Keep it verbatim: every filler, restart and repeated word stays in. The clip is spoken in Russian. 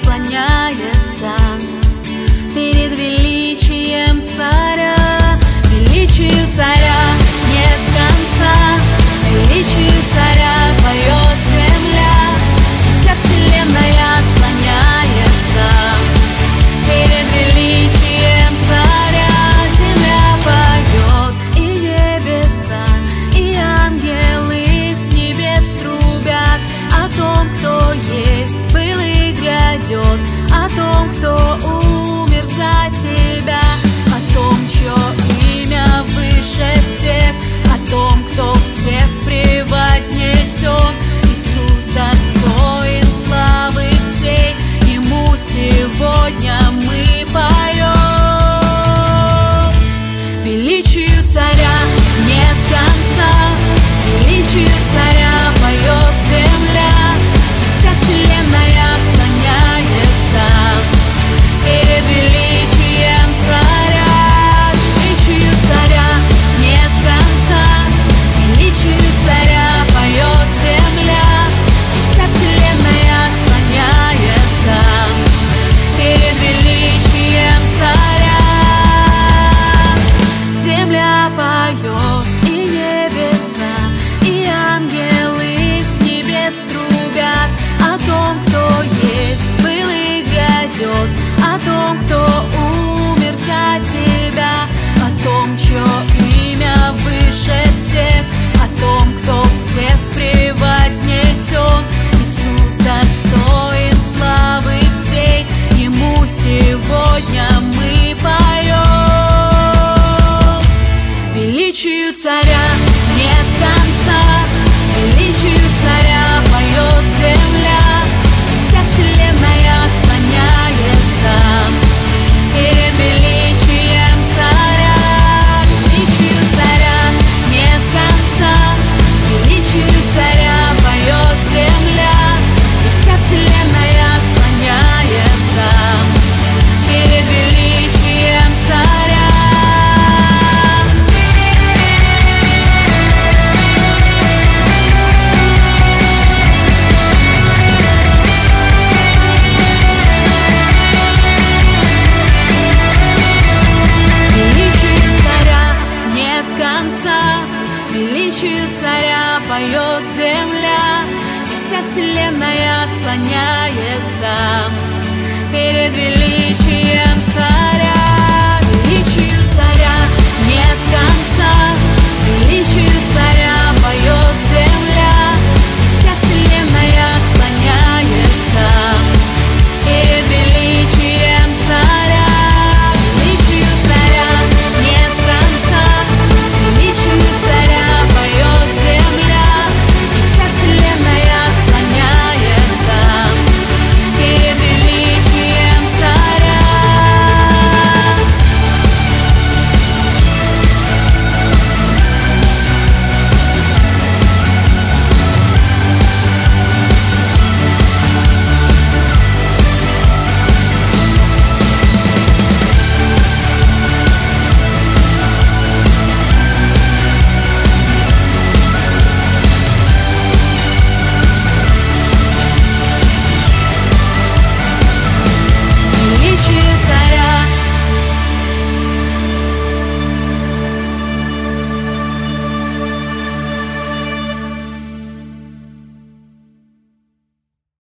склоняется перед величием царя. Величию царя нет конца, величию царя поет земля, и вся вселенная склоняется перед величием царя. Земля поет, и небеса, и ангелы с небес трубят о том, кто есть, был и грядет, о том, кто умер за тебя, о том, чье имя выше всех, о том, кто всех превознесен. Иисус достоин славы всей, Ему сегодня мы поем. Величию царя нет конца, величию царя поет земля, и вся вселенная склоняется перед величием царя. Величию царя нет конца, величию царя поет земля, и вся вселенная склоняется перед величием царя. Земля поет, и небеса, и ангелы с небес трубят о том, кто есть, был и грядет, о том, кто умер за тебя, о том, чье имя выше всех, о том, кто всех превознесен. Иисус достоин славы всей, Ему сегодня мы поем. Величию царя нет конца, величию царя поет земля, и вся вселенная склоняется перед величием царя. Величию царя нет конца, величию царя поет земля, и вся вселенная склоняется перед величием царя. Величию царя нет конца, величию царя поет земля, и вся вселенная склоняется перед величием